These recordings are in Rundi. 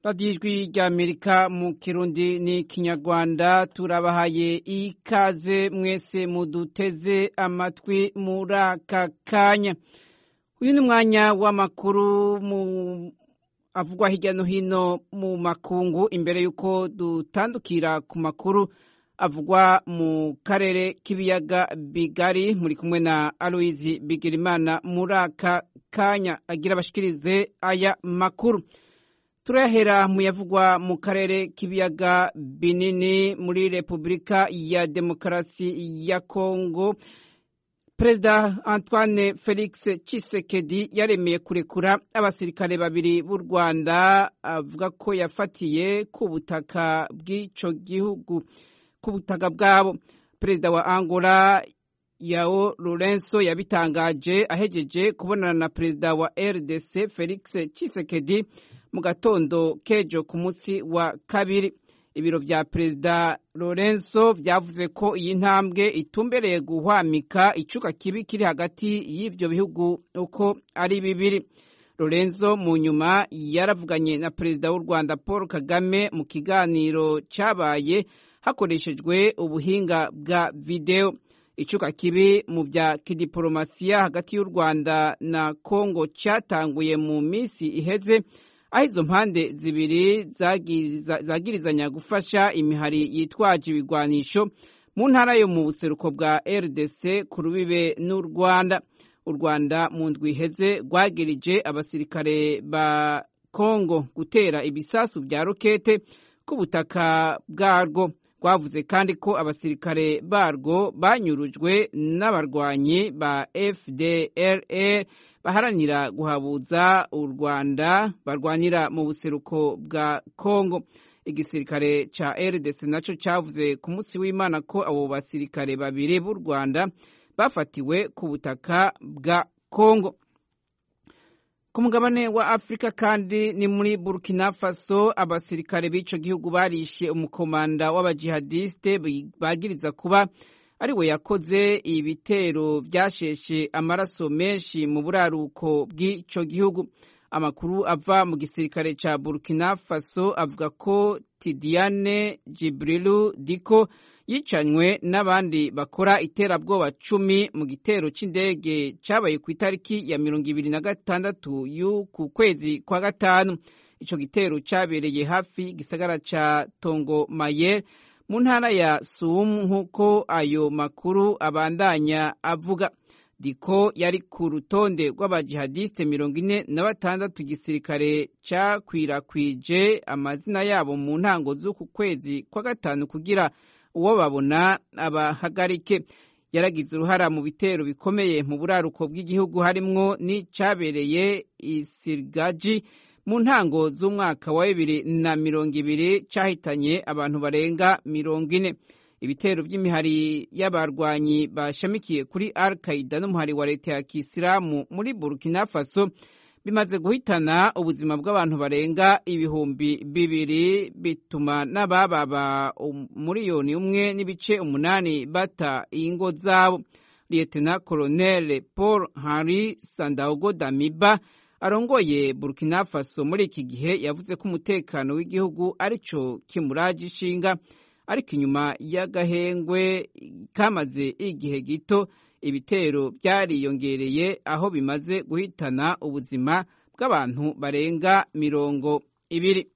radiyo ijwi ry'Amerika mu Kirundi ni Kinyarwanda turabahaye ikaze mwese muduteze amatwi muri aka kanya. Uyu ni umwanya w'amakuru avugwa hirya no hino mu makungu imbere y'uko dutandukira ku makuru avugwa mu karere k'ibiyaga bigari. Muri kumwe na Aloise Bigirimana muri aka kanya agira abashikirize aya makuru. Turahera mu yavugwa mu karere k'ibiyaga binini muri Repubulika ya Demokarasi ya Kongo. Perezida Antoine Felix Tshisekedi yaremeye kurekura abasirikare babiri b'u Rwanda avuga ko yafatiye ku butaka bw'ico gihugu, ku butaka bwabo. Perezida wa Angola João Lourenço yabitangaje ahejeje kubonana na perezida wa RDC Felix Tshisekedi mu gatondo kejo ku munsi wa kabiri. Ibiro vya perezida Lourenço vyavuze ko iyi ntambwe itumbereye guhwamika icuka kibi kiri hagati y'ivyo bihugu uko ari bibiri. Lourenço mu nyuma yaravuganye na perezida w'u Rwanda Paul Kagame mu kiganiro cabaye hakoreshejwe ubuhinga bwa video. Icuka kibi mu vya kidiplomasiya hagati y'u Rwanda na Kongo catanguye mu misi iheze, aho izo mpande zibiri zagirizanya gufasha imihari yitwaje ibigwanisho mu ntara yo mu buseruko bwa RDC ku rubibe n'u Rwanda. U Rwanda mu ndwi iheze rwagirije abasirikare ba Kongo gutera ibisasu vya rokete ku butaka bwarwo. Rwavuze kandi ko abasirikare barwo banyurujwe n'abarwanyi ba FDLR baharanira guhabuza u Rwanda barwanira mu buseruko bwa Kongo. Igisirikare ca RDC naco cavuze ku munsi w'Imana ko abo basirikare babiri b'u Rwanda bafatiwe ku butaka bwa Kongo. Ku mugabane wa Afrika kandi ni muri Burkina Faso abasirikare b'ico gihugu barishe umukomanda w'abajihadiste bagiriza kuba ari we yakoze ibitero vyasheshe amaraso menshi mu buraruko bw'ico gihugu. Amakuru ava mu gisirikare ca Burkina Faso avuga ko Tidiane Djibril Diko yicanywe n'abandi bakora iterabwoba 10 mu gitero c'indege cabaye ku itariki ya 26 y'uku kwezi kwa gatanu. Ico gitero cabereye hafi gisagara ca Tongo Mayer mu ntara ya Soum nk'uko ayo makuru abandanya avuga. Diko yari ku rutonde rw'abajihadiste 46 gisirikare cakwirakwije amazina yabo mu ntango z'uku kwezi kwa gatanu kugira uwo babona abahagarike. Yaragize uruhara mu bitero bikomeye mu buraruko bw'igihugu harimwo n'icabereye Isirgaji mu ntango z'umwaka wa 2020 cahitanye abantu barenga 40. Ibitero vy'imihari y'abarwanyi bashamikiye kuri Al-Qaeda n'umuhari wa leta ya Kisilamu muri Burkina Faso bimaze guhitana ubuzima bw'abantu barenga 200,000 bituma n'abababa umuriyoni umwe n'ibice 8 bata ingo zabo. Lieutenant Colonel Paul Henri Sandaogo Damiba arongoye Burkina Faso muri iki gihe yavuze ko umutekano w'igihugu arico kimuraje ishinga, ariko inyuma y'agahengwe kamaze igihe gito ibitero byariyongereye aho bimaze guhitana ubuzima bw'abantu barenga 20.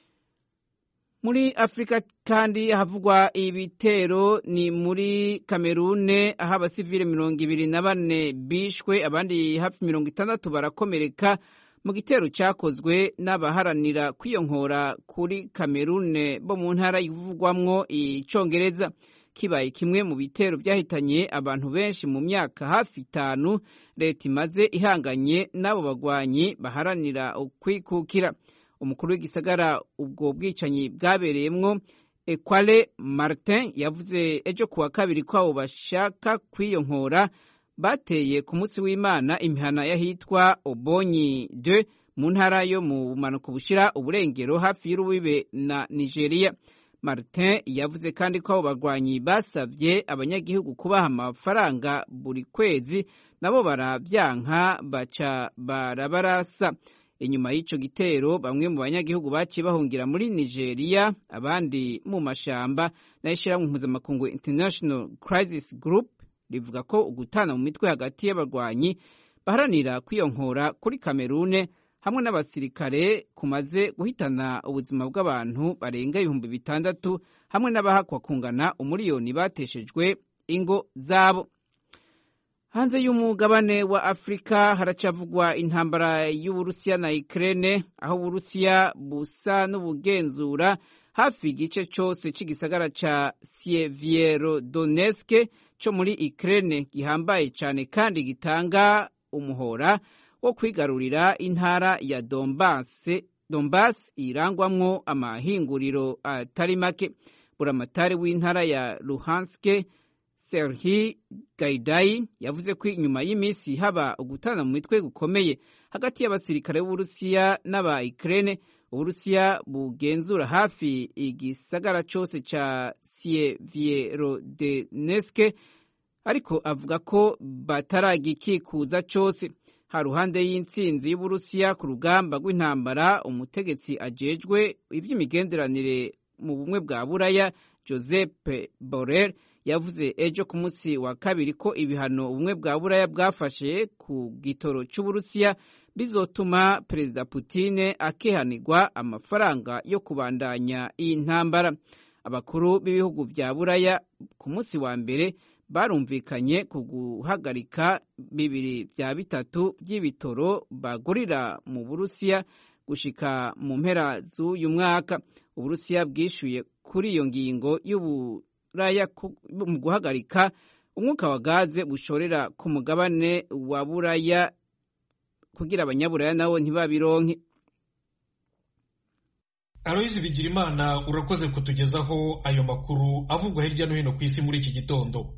Muri Afrika kandi havugwa ibitero ni muri Kamerune aho abasivile 24 bishwe abandi hafi 60 barakomereka mu gitero cyakozwe n'abaharanira kwiyonkora kuri Kamerune bo mu ntara ivugwamwo icongereza. Kibaye kimwe mu bitero byahitanye abantu benshi mu myaka hafi 5 leta imaze ihanganye n'abo bagwanyi baharanira ukwikukira. Umukuru w'igisagara ubwo bwicanyi bwabereyemwo Ekwale Martin yavuze ejo kuwa kabiri ko abo bashaka kwiyonkora bateye ku munsi w'Imana imihana yahitwa Obonyi 2 mu ntara yo mu bumanuko bushira uburengero hafi y'urubibe na Nigeria. Martin yavuze kandi ko abo bagwanyi basavye abanyagihugu kubaha amafaranga buri kwezi, nabo baravyanka baca barabarasa. inyuma y'ico gitero bamwe mu banyagihugu baciye bahungira muri Nigeria, abandi mu mashamba. N'ishirahamwe mpuzamakungu International Crisis Group rivuga ko ugutana mu mitwe hagati y'abarwanyi baharanira kwiyonkora kuri Kamerune hamwe n'abasirikare kumaze guhitana ubuzima bw'abantu barenga 6,000 hamwe n'abahakwa kungana umuriyoni bateshejwe ingo zabo. Hanze y'umugabane wa Afrika haracavugwa intambara y'Uburusiya na Ukraine, aho Uburusiya busa n'ubugenzura hafi igice cyose cy'igisagara ca Sievierodonetsk cyo muri Ukraine gihambaye cyane kandi gitanga umuhora wo kwigarurira intara ya Donbass irangwamwo amahinguriro atari make. Buramatari w'intara ya Luhansk Serhiy Gaidai yavuze ko inyuma y'imisi haba ugutana mu mitwe gukomeye hagati y'abasirikare b'Uburusiya n'aba Ukraine, Uburusiya bugenzura hafi igisagara cyose ca Sievierodonetsk, ariko avuga ko bataragikikuza cyose. Haruhande y'intsinzi y'Uburusiya ku rugamba rw'intambara, umutegetsi ajejwe ivy'imigenderanire mu bumwe bwa Buraya Josep Borrell yavuze ejo ku munsi wa kabiri ko ibihano ubumwe bwa Buraya bwafashe ku gitoro cy'Uburusiya bizotuma Perezida Putin akehanirwa amafaranga yo kubandanya iyi ntambara. Abakuru b'ibihugu vya Buraya ku munsi wa mbere barumvikanye ku guhagarika 2/3 by'ibitoro bagurira mu Burusiya gushika mu mpera z'uyu mwaka. Uburusiya bwishuye kuri iyo ngingo y'Uburaya mu guhagarika umwuka wa gaze bushorera ku mugabane wa Buraya kugira abanyaburaya nabo ntibabironke. Aloyizi Bigirimana, urakoze kutugezaho ayo makuru avugwa hirya no hino ku isi muri iki gitondo.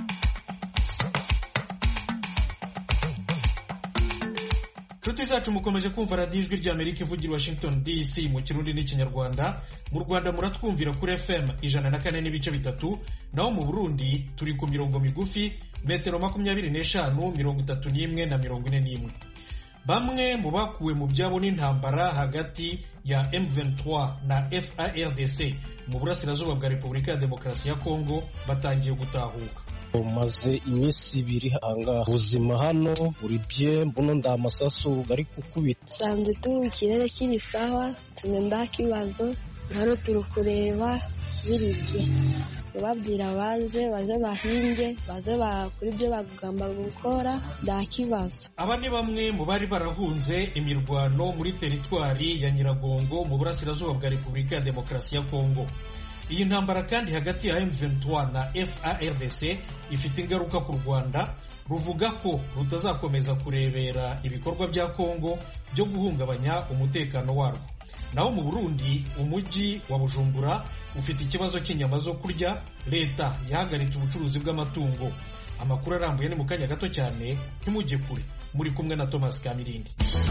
Nshuti zacu mukomeje kumva radiyo ijwi ry'Amerika ivugira Washington DC mu Kirundi n'Ikinyarwanda. Mu Rwanda muratwumvira kuri FM 104.3, naho mu Burundi turi ku mirongo migufi metero 25, 31 na 41. Bamwe mu bakuwe mu byabo n'intambara hagati ya M23 na FARDC mu burasirazuba bwa Repubulika ya Demokarasi ya Kongo batangiye gutahuka. Maze iminsi 2 hanga ubuzima hano buri bye mbuno ndamasasu gari kukubita sanze tu ikirere kiri sawa tugenda kibazo hano turukureba biribye babwira baze bahinge baze bakuri byo bagamba gukora ndakibazo. Aba ni bamwe mu bari barahunze imirwano muri teritwari ya Nyiragongo mu burasirazuba bwa Repubulika ya Demokarasi ya Kongo. Iyi ntambara kandi hagati ya M23 na FARDC ifite ingaruka ku Rwanda, ruvuga ko rutazakomeza kurebera ibikorwa bya Kongo byo guhungabanya umutekano warwo. Naho mu Burundi umujyi wa Bujumbura ufite ikibazo cy'inyama zo kurya, leta yahagaritse ubucuruzi bw'amatungo. Amakuru arambuye ni mu kanya gato cyane, ntimujye kure. Muri kumwe na Thomas Kamirindi.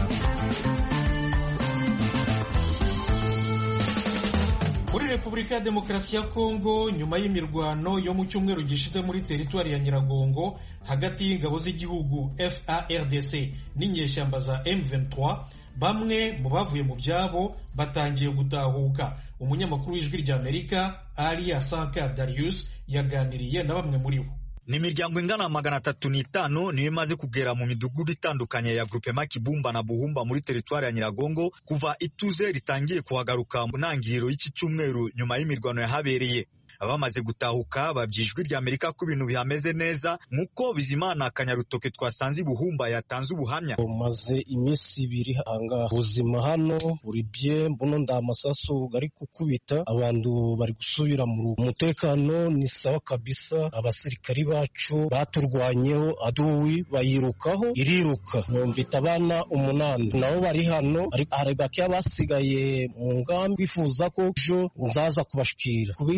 Muri Repubulika ya Demokarasi ya Kongo, nyuma y'imirwano yo mu cyumweru gishize muri teritwari ya Nyiragongo hagati y'ingabo z'igihugu FARDC n'inyeshyamba za M23, bamwe mu bavuye mu byabo batangiye gutahuka. Umunyamakuru w'ijwi ry'Amerika Alia Sanka Darius yaganiriye na bamwe muri bo. Ni imiryango ingana 305 niyo imaze kugera mu midugudu itandukanye ya Groupement Kibumba na Buhumba muri teritwari ya Nyiragongo kuva ituze ritangiye kuhagaruka mu ntangiriro y'iki cyumweru nyuma y'imirwano yahabereye. Abamaze gutahuka babyijwi ry'Amerika ko ibintu bihameze neza, nkuko Bizimana Kanyarutoke twasanze Buhumba yatanze ubuhamya. Maze iminsi 2 hanga ubuzima hano buri bye mbuno ndamasasu gari kukubita abantu bari gusubira mu mutekano ni sawa kabisa. Abasirikari bacu baturwanyeho aduwi bayirukaho iriruka mvita abana 8 nabo bari hano ari bake abasigaye mu ngambi bifuza ko jo nzaza kubashikira kubifuriza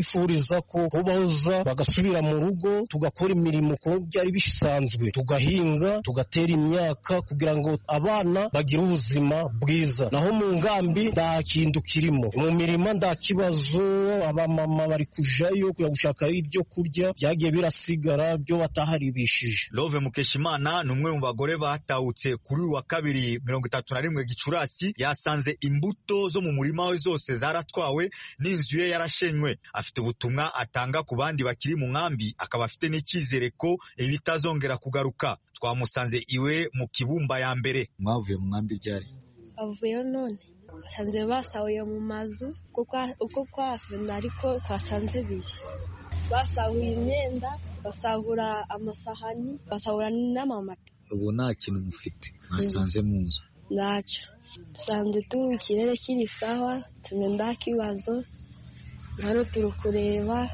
turifuza ko boza bagasubira mu rugo tugakora imirimo ko byari bisanzwe, tugahinga tugatera imyaka kugira ngo abana bagire ubuzima bwiza. Naho mu ngambi nta kintu kirimo, mu mirima nta kibazo, abamama bari kujayo kuja gushaka ibyo kurya byagiye birasigara byo bataharibishije. Love Mukeshimana ni umwe mu bagore batahutse kuri uyu wa kabiri 31 Gicurasi, yasanze imbuto zo mu murima we zose zaratwawe n'inzu ye yarashenywe. Afite ubutumwa atanga ku bandi bakiri mu nkambi, akaba afite n'icyizere ko bitazongera kugaruka. Twamusanze iwe mu Kibumba ya mbere. Mwavuye mu nkambi ryari? Avuyeyo none basanze basahuye mu mazu uko kwafuna, ariko twasanze biri basahuye imyenda, basahura amasahani, basahura n'amamata. Ubu nta kintu mufite mwasanze mu nzu? Ntacyo, dusanze ikirere kiri sawa, nta kibazo, hano turi kureba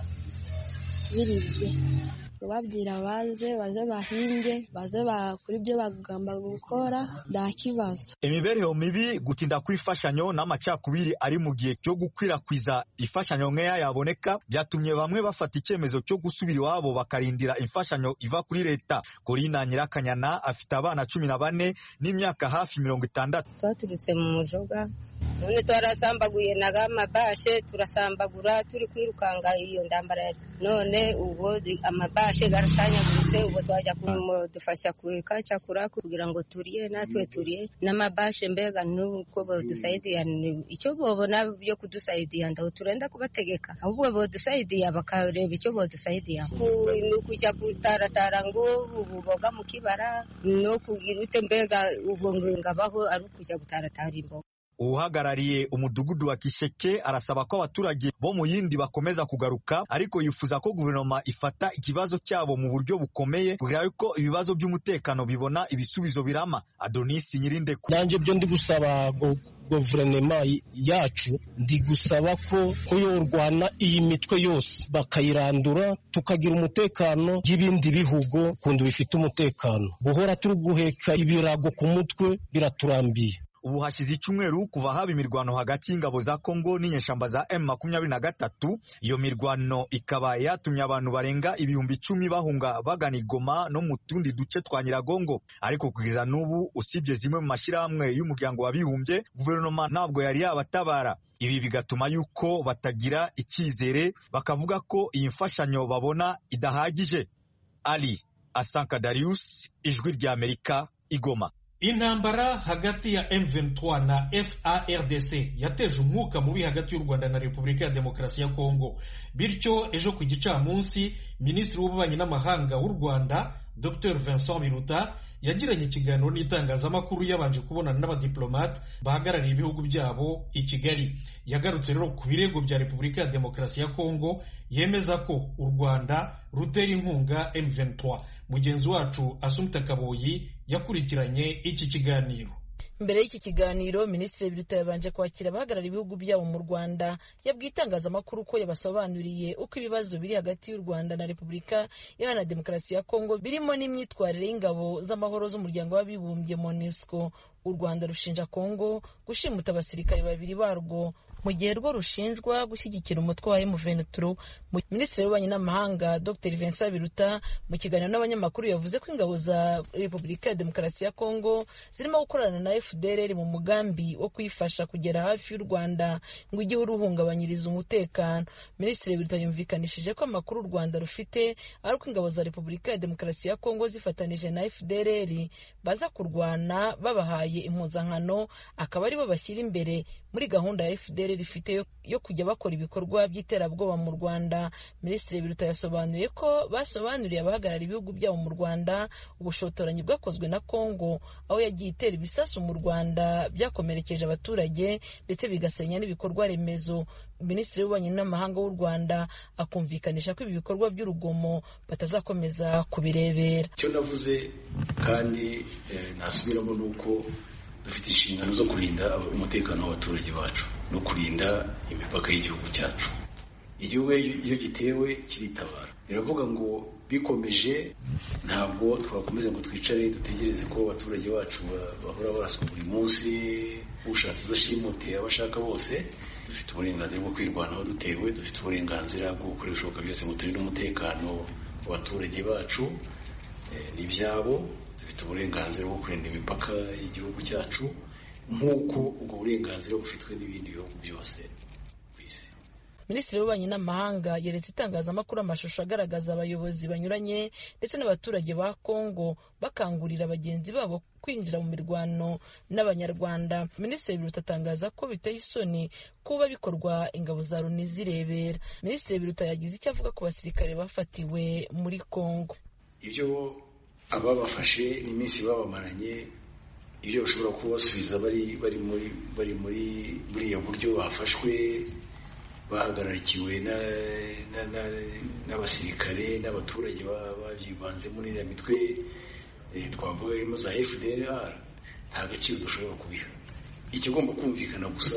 biribye. Babwira baze bahinge, baze bakora ibyo bagomba gukora, nta kibazo. Imibereho mibi, gutinda kw'imfashanyo n'amacakubiri ari mu gihe cyo gukwirakwiza imfashanyo nkeya yaboneka byatumye bamwe bafata icyemezo cyo gusubira iwabo bakarindira imfashanyo iva kuri leta. Corina Nyirakanyana afite abana 14 n'imyaka hafi 60. Twaturutse mu mujoga, none twarasambaguye n'amabashe, turasambagura turi kwirukanga iyo ndambara. None ubwo amabashe garashanyaguritse, ubwo twajya kumudufasha kwikacakura kugira ngo turiye, natwe turiye n'amabashe. Mbega nuko bodusaidiya, icyo bobona byo kudusaidiya ndaho turenda kubategeka, ahubwo bodusaidiya bakareba icyo bodusaidiya. Nukuja kutaratara ngo ububoga mu kibara no kugira ute, mbega ubwo ngabaho ari ukuja gutaratara imboga. Uhagarariye umudugudu wa Kisheke arasaba ko abaturage bo mu yindi bakomeza kugaruka, ariko yifuza ko guverinoma ifata ikibazo cyabo mu buryo bukomeye kugira ko ibibazo by'umutekano bibona ibisubizo birama. Adonis Nyirinde nanje byo ndi gusaba guverinoma yacu, ndi gusaba ko yorwana iyi mitwe yose bakayirandura, tukagira umutekano y'ibindi bihugu kundi bifite umutekano. Guhora turi guheka ibirago ku mutwe biraturambiye. Ubu hashize icyumweru kuva haba imirwano hagati y'ingabo za Kongo n'inyeshamba za M23. Iyo mirwano ikaba yatumye abantu barenga 10,000 bahunga bagana Goma no mu tundi duce twa Nyiragongo. Ariko kugeza n'ubu, usibye zimwe mu mashyirahamwe y'umuryango w'abibumbye, guverinoma ntabwo yari yabatabara. Ibi bigatuma yuko batagira icyizere, bakavuga ko iyi mfashanyo babona idahagije. Ali Asanka Darius, Ijwi ry'Amerika, Igoma. Intambara hagati ya M23 na FARDC yateje umwuka mubi hagati y'u Rwanda na Repubulika ya Demokarasi ya Kongo. Bityo ejo ku gicamunsi, Minisitiri w'Ububanyi n'Amahanga w'u Rwanda Dr Vincent Biruta yagiranye ikiganiro n'itangazamakuru yabanje kubonana n'abadiplomate bahagarariye ibihugu byabo i Kigali. Yagarutse rero ku birego bya Repubulika ya Demokarasi ya Kongo, yemeza ko u Rwanda rutera inkunga M23. Mugenzi wacu Asumta Kaboyi yakurikiranye iki kiganiro. Mbere y'iki kiganiro, Minisitiri Biruta yabanje kwakira abahagarariye ibihugu byabo mu Rwanda. Yabwiye itangazamakuru ko yabasobanuriye uko ibibazo biri hagati y'u Rwanda na Repubulika Iharanira Demokarasi ya Kongo birimo n'imyitwarire y'ingabo z'amahoro z'umuryango w'abibumbye MONUSCO. U Rwanda rushinja Kongo gushimuta abasirikare 2 barwo mu gihe rwo rushinjwa gushyigikira umutwe wa M23. Minisitiri w'Ububanyi n'Amahanga Dr Vincent Biruta mu kiganiro n'abanyamakuru yavuze ko ingabo za Repubulika ya Demokarasi ya Kongo zirimo gukorana na FDLR mu mugambi wo kuyifasha kugera hafi y'u Rwanda ngo igihe uruhungabanyiriza umutekano. Minisitiri Biruta yumvikanishije ko amakuru u Rwanda rufite ari uko ingabo za Repubulika ya Demokarasi ya Kongo zifatanije na FDLR baza kurwana babahaye impuzankano, akaba aribo bashyira imbere muri gahunda ya FDLR rifite yo kujya bakora ibikorwa by'iterabwoba mu Rwanda. Minisitiri Biruta yasobanuye ko basobanuriye abahagarariye ibihugu byabo mu Rwanda ubushotoranyi bwakozwe na Kongo, aho yagiye itera ibisasu mu Rwanda byakomerekeje abaturage ndetse bigasenya n'ibikorwa remezo. Minisitiri w'Ububanyi n'Amahanga w'u Rwanda akumvikanisha ko ibi bikorwa by'urugomo batazakomeza kubirebera. Icyo navuze kandi nasubiramo nuko dufite inshingano zo kurinda umutekano w'abaturage bacu no kurinda imipaka y'igihugu cyacu. Igihugu iyo gitewe kiritabara. biravuga ngo bikomeje ntabwo twakomeza ngo twicare dutegereze ko abaturage bacu bahora baraswa buri munsi ushatse zashimute abashaka bose. Dufite uburenganzira bwo kwirwanaho dutewe, dufite uburenganzira bwo gukora ibishoboka byose ngo turinde umutekano w'abaturage bacu n'ibyabo, dufite uburenganzira bwo kurinda imipaka y'igihugu cyacu nk'uko ubwo burenganzira bufitwe n'ibindi bihugu byose ku isi. Minisitiri w'Ububanyi n'Amahanga yeretse itangazamakuru amashusho agaragaza abayobozi banyuranye ndetse n'abaturage ba Kongo bakangurira bagenzi babo kwinjira mu mirwano n'Abanyarwanda. Minisitiri Biruta atangaza ko biteye isoni kuba bikorwa ingabo za Loni zirebera. Minisitiri Biruta yagize icyo avuga ku basirikare bafatiwe muri Kongo. Ibyo ababafashe n'iminsi babamaranye, ibyo bashobora kubasubiza bari muri buriya buryo bafashwe, bahagararikiwe n'abasirikare n'abaturage babyibanze muri iriya mitwe twavuga irimo za FDLR, nta gaciro dushobora kubiha. Ikigomba kumvikana gusa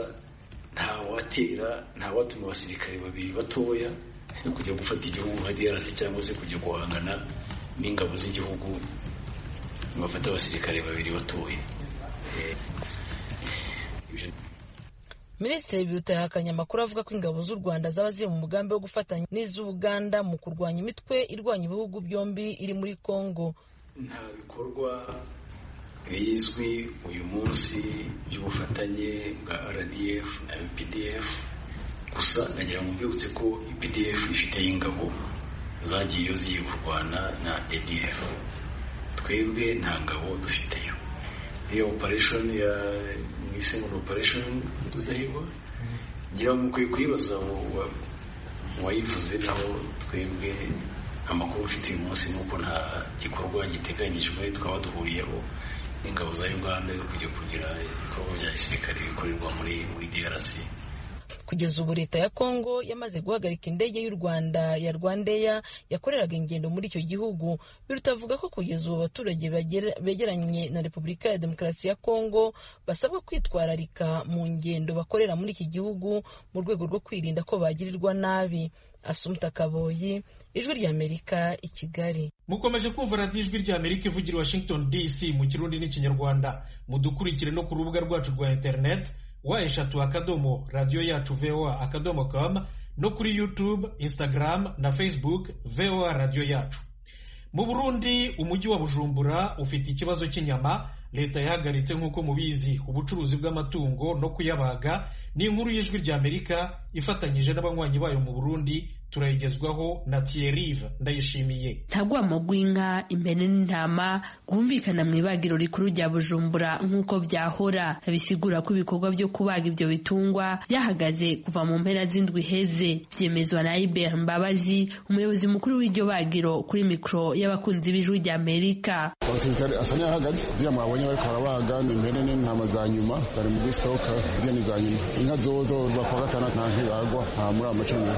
nta watuma abasirikare babiri batoya kujya gufata igihugu nka DRC cyangwa se kujya guhangana n'ingabo z'igihugu bafata abasirikare babiri batoya. Minisitiri Biruta yahakanye amakuru avuga ko ingabo z'u Rwanda zaba ziri mu mugambi wo gufatanya n'iz'Uganda mu kurwanya imitwe irwanya ibihugu byombi iri muri Kongo. Nta bikorwa bizwi uyu munsi by'ubufatanye bwa RDF na UPDF, gusa nagira ngo mbibutse ko UPDF ifite ingabo zagiye kurwana na ADF. Twebwe nta ngabo dufiteyo. Iyo operation ya mwisengo operation tudahigwa ngira ngo mukwiye kwibaza wayivuze naho twebwe amakuru ufite uyu munsi nuko nta gikorwa giteganyijwe twaba duhuriyeho n'ingabo za Uganda yo kujya kugira ibikorwa bya gisirikare bikorerwa muri DRC. Kugeza ubu leta ya Kongo yamaze guhagarika indege y'u Rwanda ya Rwandair yakoreraga ingendo muri icyo gihugu. Biruta avuga ko kugeza ubu abaturage begeranye na Repubulika ya Demokarasi ya Kongo basabwa kwitwararika mu ngendo bakorera muri iki gihugu mu rwego rwo kwirinda ko bagirirwa nabi. Asumta Kaboyi, Ijwi ry'Amerika, i Kigali. Mukomeje kumva radiyo Ijwi ry'Amerika ivugira Washington DC mu Kirundi n'Ikinyarwanda. Mudukurikire no ku rubuga rwacu rwa internet wa/akadomo radio yacu voa.com no kuri YouTube, Instagram na Facebook VOA radio yacu. Mu Burundi umujyi wa Bujumbura ufite ikibazo cy'inyama. Leta yahagaritse nk'uko mubizi ubucuruzi bw'amatungo no kuyabaga. Ni inkuru y'Ijwi ry'Amerika ifatanyije n'abanywanyi bayo mu Burundi. Turayigezwaho na Thierry Ndayishimiye. Ntagwamo gw'inka, impene n'intama gwumvikana mu ibagiro rikuru rya Bujumbura nk'uko byahora. Bisigura ko ibikorwa byo kubaga ibyo bitungwa byahagaze kuva mu mpera z'indwi heze. Byemezwa na Ibert Mbabazi, umuyobozi mukuru w'iryo bagiro, kuri mikro y'abakunzi b'Ijwi ry'Amerika. Asanya yahagaze zya mwabonye bari karabaga impene n'intama za nyuma zari muri stock zya za nyuma. Inka zozo bakwa gatana ntibagwa muri amacumi.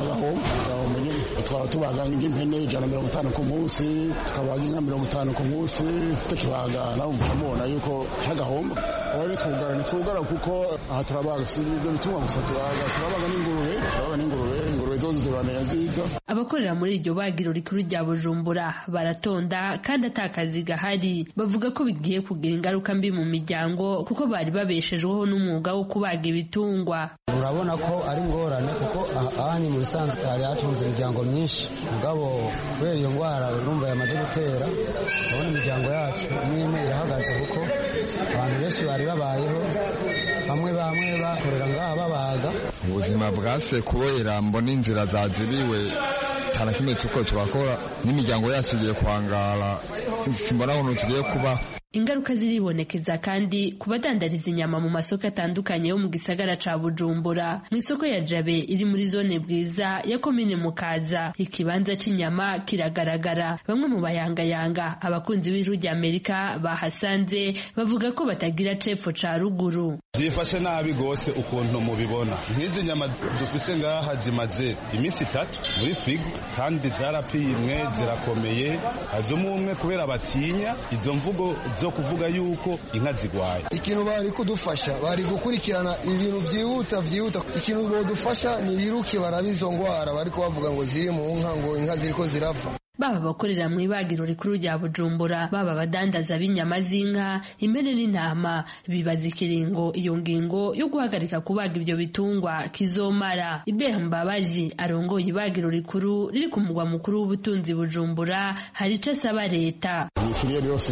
Twara tubaga nk'impene 150 ku munsi, tukabaga inka 50 ku munsi, tukibaga nawe mubona yuko cyagahomba. Wari twugara kuko aha turabaga si ibyo bituma gusa turabaga n'ingurube zozo zibana nziza. Abakorera muri iryo bagiro rikuru rya Bujumbura baratonda kandi atakazi gahari. Bavuga ko bigiye kugira ingaruka mbi mu miryango kuko bari babeshejweho n'umwuga wo kubaga ibitungwa. Urabona ko ari ngorane kuko ahani mu bisanzwe hari hatunze imiryango myinshi, mugabo kubera iyo ndwara urumva yamaze gutera, urabona imiryango yacu n'imwe irahagaze kuko abantu benshi bari babayeho, bamwe bakorera ngaha babaga. Ubuzima bwase kubera mbona inzira zazibiwe cyane kimwe tuko turakora n'imiryango yacu igiye kwangara, simbona aho tugiye kuba. Ingaruka ziribonekeza kandi kubadandariza inyama mu masoko atandukanye yo mu gisagara ca Bujumbura. Mu isoko ya Jabe iri muri zone Bwiza ya komine Mukaza, ikibanza cy'inyama kiragaragara. Bamwe mu bayangayanga abakunzi b'Ijwi ry'Amerika bahasanze bavuga ko batagira cepfo ca ruguru. Byifashe nabi gose ukuntu mubibona. Nk'izi nyama dufise ngaha zimaze iminsi 3 muri frigo kandi zarapimwe zirakomeye. Azumwe kubera batinya izo mvugo zo kuvuga yuko inka zigwaye. Ikintu bari kudufasha bari gukurikirana ibintu byihuta ikintu bodufasha ni biruke barabizo ngwara bariko bavuga ngo ziri mu nka ngo inka ziriko zirapfa. Baba bakorera mu ibagiro rikuru rya Bujumbura, baba badandaza b'inyama z'inka, impene n'intama, bibaza ikiringo iyo ngingo yo guhagarika kubaga ibyo bitungwa kizomara. Ibeha Mbabazi arongoye ibagiro rikuru riri ku mugwa mukuru w'ubutunzi Bujumbura, hari ico asaba leta. Ifiriye yose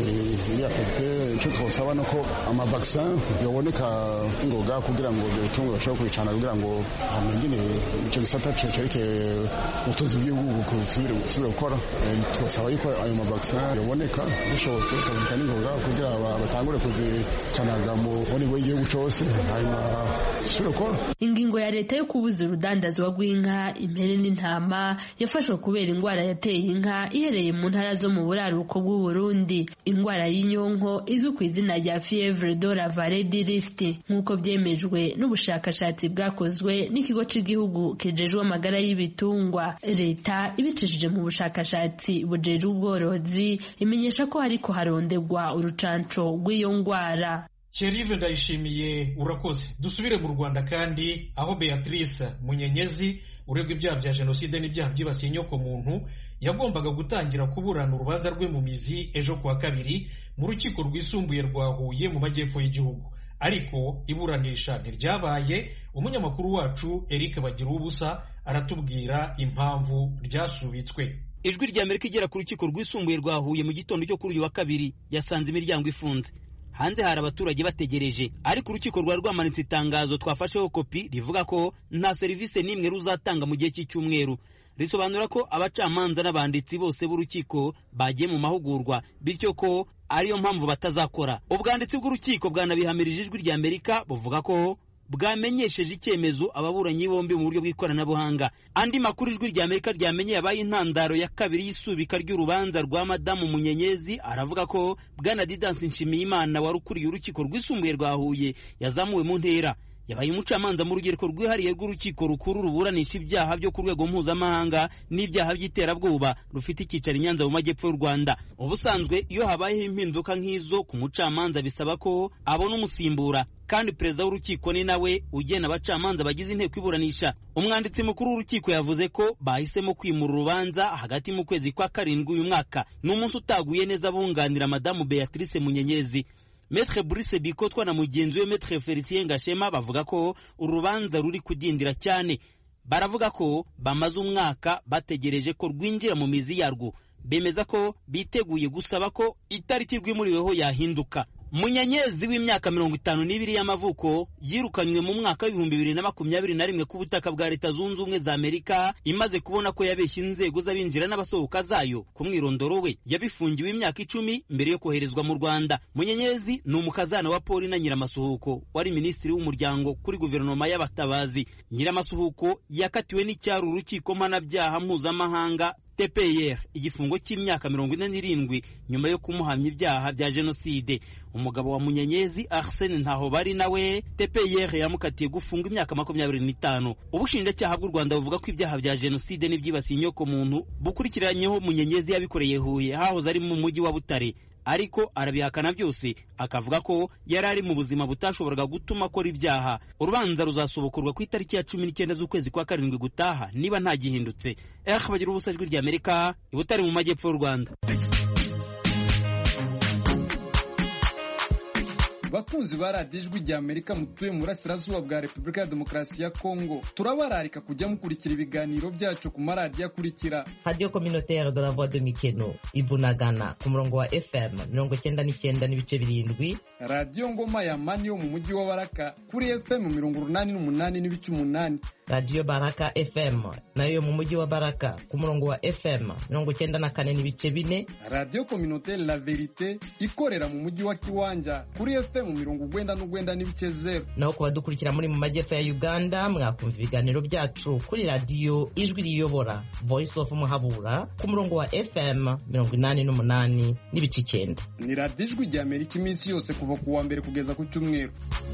yafite ico twosaba nuko amavaccin yoboneka ngoga kugira ngo bitungwa bashobore kwicana kugira ngo amengene ico gisata cereke ubutunzi bw'igihugu kusubira gukora. Twasaba yuko ayo mavaccin yaboneka bishobotse kabika n'ingoga kugira batangure kuzicanaga mu boni bw'igihugu cyose hanyuma shiroko. Ingingo ya leta yo kubuza urudandazwa rw'inka, impene n'intama yafashwe kubera ingwara yateye inka ihereye mu ntara zo mu buraruko bw'u Burundi. Ingwara y'inyonko izwi ku izina rya fièvre de la vallée du Rift nk'uko byemejwe n'ubushakashatsi bwakozwe n'ikigo cy'igihugu kijejwe amagara y'ibitungwa. Leta ibicishije mu bushakashatsi bujeje ubworozi imenyesha ko hariko harondegwa urucanco rw'iyo ngwara. Cherive Ndayishimiye urakoze. Dusubire mu Rwanda kandi aho Beatrice Munyenyezi uregwa ibyaha bya jenoside n'ibyaha byibasiye inyoko muntu yagombaga gutangira kuburana urubanza rwe mu mizi ejo kuwa kabiri mu rukiko rwisumbuye rwa Huye mu majyepfo y'igihugu, ariko iburanisha ntiryabaye. Umunyamakuru wacu Eric Bagirubusa aratubwira impamvu ryasubitswe. Ijwi rya Amerika igera ku rukiko rwisumbuye rwa Huye mu gitondo cyo kuri uyu wa kabiri yasanze imiryango ifunze. Hanze hari abaturage bategereje, ariko urukiko rwari rwamanitse itangazo twafasheho kopi rivuga ko nta serivisi n'imwe ruzatanga mu gihe cy'icyumweru. Risobanura ko abacamanza n'abanditsi bose b'urukiko bagiye mu mahugurwa, bityo ko ariyo mpamvu batazakora. Ubwanditsi bw'urukiko bwanabihamirije Ijwi rya Amerika buvuga ko bwamenyesheje icyemezo ababuranyi bombi mu buryo bw'ikoranabuhanga. Andi makuru Ijwi rya Amerika ryamenye yabaye intandaro ya kabiri y'isubika ry'urubanza rwa Madamu Munyenyezi aravuga ko Bwana Didansi Nshimiyimana wari ukuriye urukiko rwisumbuye rwa Huye yazamuwe mu ntera. Yabaye umucamanza mu rugereko rwihariye rw'urukiko rukuru ruburanisha ibyaha byo ku rwego mpuzamahanga n'ibyaha by'iterabwoba rufite icyicaro i Nyanza mu majyepfo y'u Rwanda. Ubusanzwe iyo habayeho impinduka nk'izo ku mucamanza bisaba ko abona umusimbura, kandi perezida w'urukiko ni nawe ugena abacamanza bagize inteko iburanisha. Umwanditsi mukuru w'urukiko yavuze ko bahisemo kwimura urubanza hagati mu kwezi kwa karindwi uyu mwaka. Ni umunsi utaguye neza bunganira Madamu Beatrice Munyenyezi. Maître Brice Bikotwa na mugenzi we Maître Felicien Gashema bavuga ko urubanza ruri kudindira cyane. Baravuga ko bamaze umwaka bategereje ko rwinjira mu mizi yarwo. Bemeza ko biteguye gusaba ko itariki rwimuriweho yahinduka. Munyenyezi w'imyaka 52 y'amavuko yirukanywe mu mwaka w'2021 ku butaka bwa Leta Zunze Ubumwe za Amerika imaze kubona ko yabeshye inzego z'abinjira n'abasohoka zayo. Ku mwirondoro we yabifungiwe imyaka 10 mbere yo koherezwa mu Rwanda. Munyenyezi ni umukazana wa Paul na Nyiramasuhuko wari minisitiri w'umuryango kuri guverinoma y'abatabazi. Nyiramasuhuko yakatiwe n'icyaro urukiko mpanabyaha mpuzamahanga TPR igifungo cy'imyaka 47 nyuma yo kumuhamya ibyaha bya jenoside. Umugabo wa Munyenyezi Arsene Ntahobari nawe TPR yamukatiye gufunga imyaka 25. Ubushinjacyaha bw'u Rwanda buvuga ko ibyaha bya jenoside n'ibyibasiye inyoko muntu bukurikiranyeho Munyenyezi yabikoreye Huye hahoze ari mu mujyi wa Butare, ariko arabihakana byose akavuga ko yari ari mu buzima butashoboraga gutuma akora ibyaha. Urubanza ruzasobokorwa ku itariki ya 19 z'ukwezi kwa karindwi gutaha niba nta gihindutse. Bagira ubusa Ijwi rya Amerika i Butare mu majyepfo y'u Rwanda. Bakunzi ba radiyo Ijwi rya Amerika mutuye mu burasirazuba bwa Repubulika ya Demokarasi ya Kongo, turabararika kujya mukurikira ibiganiro byacu ku maradiyo akurikira: Radio Communautaire de la Voix de Mikeno Ibunagana ku murongo wa FM 99.7, Radio Ngoma ya Mani yo mu mujyi wa Baraka kuri FM 88.8, Radio Baraka FM nayo mu mujyi wa Baraka ku murongo wa FM 94.4, Radio Communautaire La Verite ikorera mu mujyi wa Kiwanja kuri FM 99.0. Naho kuba dukurikira muri mu majyepfo ya Uganda mwakumva ibiganiro byacu kuri Radio Ijwi Riyobora Voice of Muhabura ku murongo wa FM 88.9. Ni Radio Ijwi rya Amerika iminsi yose kuva ku wa mbere kugeza ku cyumweru.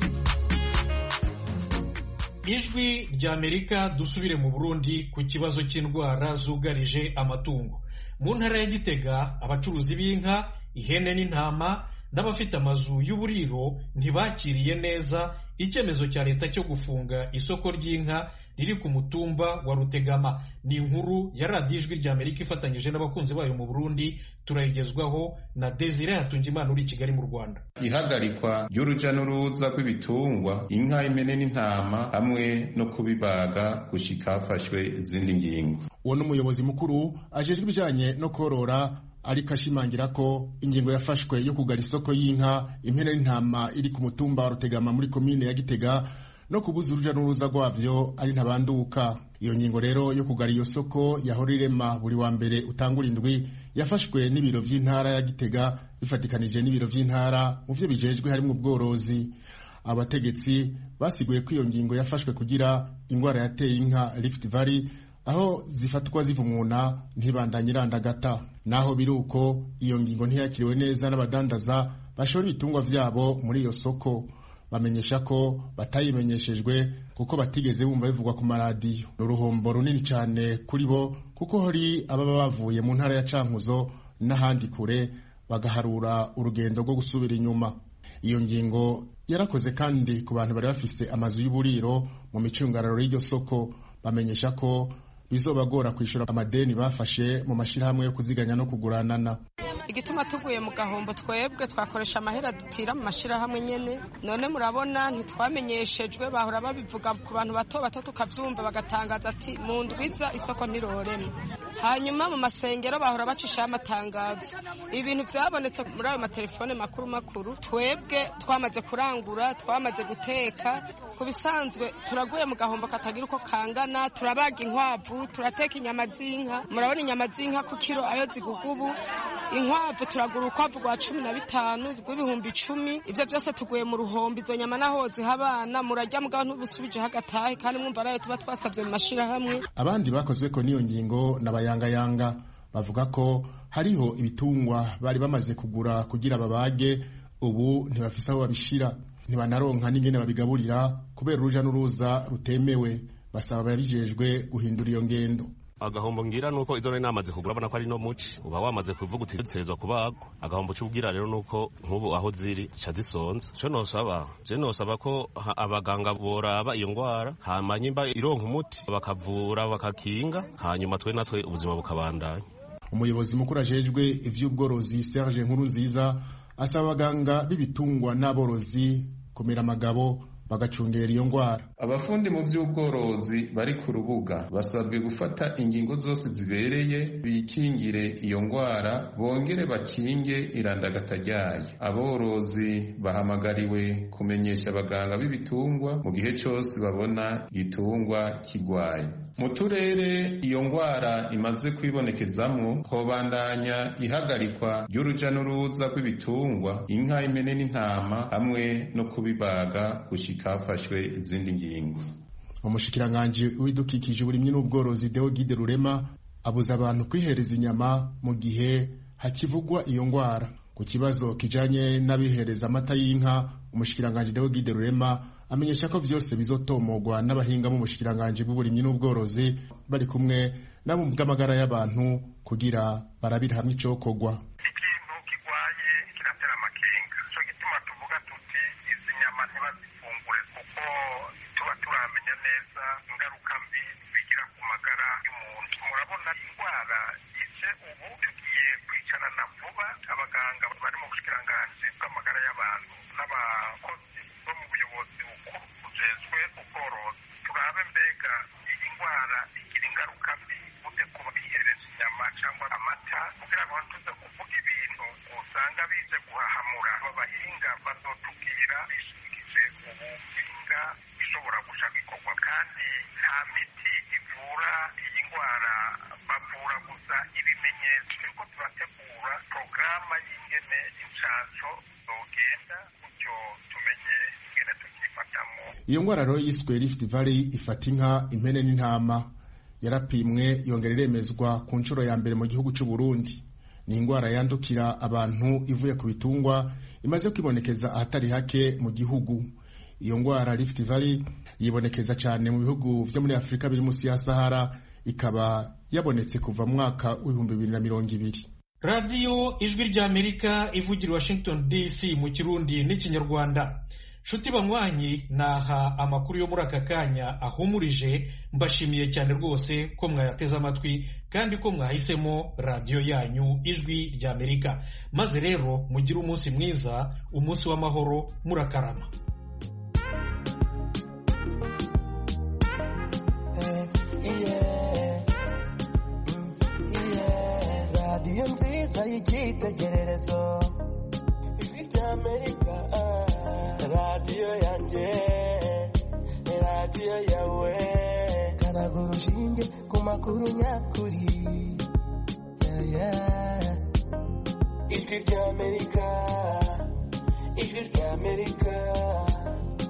Ijwi rya Amerika dusubire mu Burundi ku kibazo cy'indwara zugarije amatungo. Mu ntara ya Gitega abacuruzi b'inka, ihene n'intama n'abafite amazu y'uburiro ntibakiriye neza icyemezo cya leta cyo gufunga isoko ry'inka riri ku mutumba wa Rutegama. Ni inkuru ya radiyo Ijwi ry'Amerika ifatanyije n'abakunzi bayo mu Burundi, turayigezwaho na Desire Hatungimana uri i Kigali mu Rwanda. Ihagarikwa ry'uruja n'uruza rw'ibitungwa, inka, impene n'intama hamwe no kubibaga gushika hafashwe izindi ngingo. Uwo n'umuyobozi mukuru ajejwe ibijanye no korora, ariko ashimangira ko ingingo yafashwe yo kugara isoko y'inka, impene n'intama iri ku mutumba wa Rutegama muri komine ya Gitega no kubuza uruja n'uruza rwavyo ari ntabanduka. Iyo ngingo rero yo kugara iyo soko yahora irema buri wa mbere utangura indwi yafashwe n'ibiro vy'intara ya Gitega bifatikanije n'ibiro vy'intara mu vyo bijejwe harimo ubworozi. Abategetsi basiguye ko iyo ngingo yafashwe kugira ingwara yateye inka Rift Valley aho zifatwa zivumuna ntibandanye irandagata. Naho biruko iyo ngingo ntiyakiriwe neza n'abadandaza bashora ibitungwa vyabo muri iyo soko. Bamenyesha ko batayimenyeshejwe kuko batigeze bumva bivugwa ku maradiyo. Uruhombo runini cyane kuri bo kuko hari ababa bavuye mu ntara ya Cankuzo n'ahandi kure bagaharura urugendo rwo gusubira inyuma. Iyo ngingo yarakoze kandi ku bantu bari bafise amazu y'uburiro mu micungararo y'iryo soko. Bamenyesha ko bizobagora kwishura amadeni bafashe mu mashirahamwe yo kuziganya no kuguranana. Igituma tuguye mu gahombo twebwe twakoresha amahera dutira mu mashirahamwe nyene, none murabona ntitwamenyeshejwe, bahora babivuga ku bantu bato bato tukavyumva bagatangaza ati mu ndwiza isoko ntirorema. Hanyuma mu masengero bahora bacishaho amatangazo. Ibintu vyabonetse muri ayo matelefone makuru twebwe twamaze kurangura, twamaze guteka. Ku bisanzwe turaguye mu gahombo katagira uko kangana, turabaga inkwavu, turateka inyama z'inka. Murabona inyama z'inka ku kiro ayo zigugubu, inkwavu turagura ukwavu rwa 15 rw'ibihumbi 10. Ivyo byose tuguye mu ruhombo. Izo nyama naho zihabana murajya mugabo ntubusubije hagatahe kandi mwumva arayo tuba twasavye mu mashirahamwe. Abandi bakozwe ko niyo ngingo n'abayangayanga bavuga ko hariho ibitungwa bari bamaze kugura kugira babage, ubu ntibafise aho babishira, ntibanaronka n'ingene babigaburira kubera uruja n'uruza rutemewe. Basaba babijejwe guhindura iyo ngendo. Agahombo ngira nuko izo namaze kugura bana ko ari no muci uba wamaze kuvuga uti duterezwa kubagwa. Agahombo cy'ubwira rero nuko nkubu aho ziri zica zisonza. Cyo nosaba ko abaganga boraba iyo ngwara hama nyimba ironka umuti bakavura bakakinga hanyuma natwe ubuzima bukabandanya. Umuyobozi mukuru ajejwe ivy'ubworozi Serge Nkurunziza asaba abaganga b'ibitungwa n'aborozi kumira amagabo bagacungera iyo ngwara. Abafundi mu vy'ubworozi bari ku rubuga basabwe gufata ingingo zose zibereye bikingire iyo ngwara, bongere bakinge irandagata ryayo. Aborozi bahamagariwe kumenyesha abaganga b'ibitungwa mu gihe cyose babona igitungwa kigwaye. Mu turere iyo ngwara imaze kwibonekezamwo hobandanya ihagarikwa ry'uruja n'uruza rw'ibitungwa, inka, impene n'intama hamwe no kubibaga gushika hafashwe izindi ngingo. Umushikiranganji w'ibidukikije uburimyi n'ubworozi Deogide Rurema abuza abantu kwihereza inyama mu gihe hakivugwa iyo ngwara. Ku kibazo kijanye n'abihereza amata y'inka, umushikiranganji Deogide Rurema amenyesha ko vyose bizotomogwa n'abahinga mu mushikiranganji bw'uburimyi n'ubworozi bari kumwe nabo mu bw'amagara y'abantu kugira barabira hamwe icokogwa. Iyo ngwara rero yiswe Rift Valley ifata inka, impene n'intama yarapimwe yongera iremezwa ku nshuro ya mbere mu gihugu cy'u Burundi. Ni ingwara yandukira abantu ivuye ku bitungwa imaze kwibonekeza ahatari hake mu gihugu. Iyo ngwara Rift Valley yibonekeza cyane mu bihugu vyo muri Afrika biri munsi ya Sahara, ikaba yabonetse kuva mu mwaka w'2020. radiyo ijwi ry'Amerika ivugira Washington DC mu Kirundi n'Ikinyarwanda. Nshuti banywanyi, naha amakuru yo muri aka kanya ahumurije. Mbashimiye cyane rwose ko mwayateze amatwi kandi ko mwahisemo radiyo yanyu ijwi ry'Amerika. Maze rero mugire umunsi mwiza, umunsi w'amahoro, murakarama. Radiyo nziza y'icyitegererezo, ijwi ry'Amerika, radiyo yanjye, radiyo yawe, karaga urushinge ku makuru nyakuri, ijwi ry'Amerika, ijwi ry'Amerika.